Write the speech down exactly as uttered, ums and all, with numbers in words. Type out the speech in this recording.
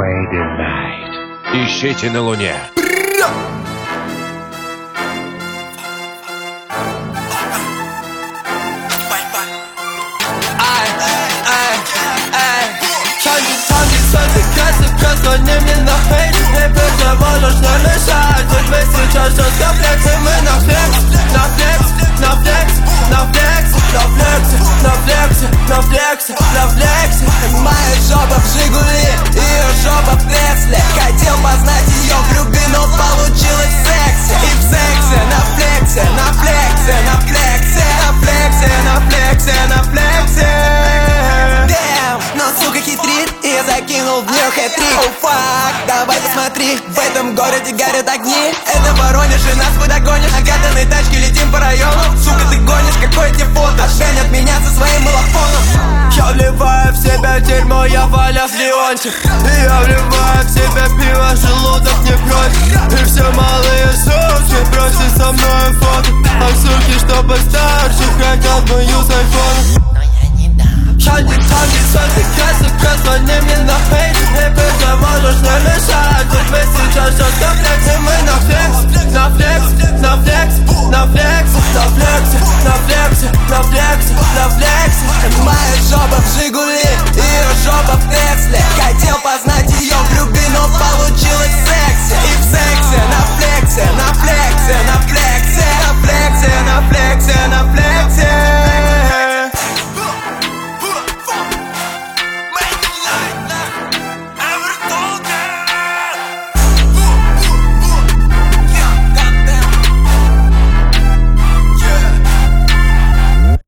Friday night. Ищите на Луне. Позвони мне на хейт, не можешь нам мешать. Ведь мы сейчас жестко флексим, мы на флекс, на флекс, на флекс, на флекс, на флексе, на флексе, на флексе, на флексе. Моя жопа в Жигули, ее жопа в Тесле. Хотел познать ее в любви, но получилось в сексе. И в сексе, на флексе, на флексе, на флексе, на флексе, на флексе, на флексе. Damn, но сука хитрит и закинул в нее хэт-трик. Oh fuck, давай посмотри, в этом городе горят огни. Это Воронеж и нас вы догонишь. На катанной тачке летим по району. Сука, ты гонишь, какое тебе фото? Отженят меня со своим малофоном. Я вливаю в себя дерьмо, я Валя Леонтьев. И я вливаю в себя пиво, желудок не против. И все малые суки просят со мной фото. А суки, что постарше, хотят мою с айфона. Я не там, не сотыкайся, позвони мне на хейт. Не можешь нам мешать. Ведь мы сейчас жестко флексим, мы на флекс, на флекс, на флекс, на флекс, на флексе, на флексе, на флексе, на флексе. Моя жопа в Жигули.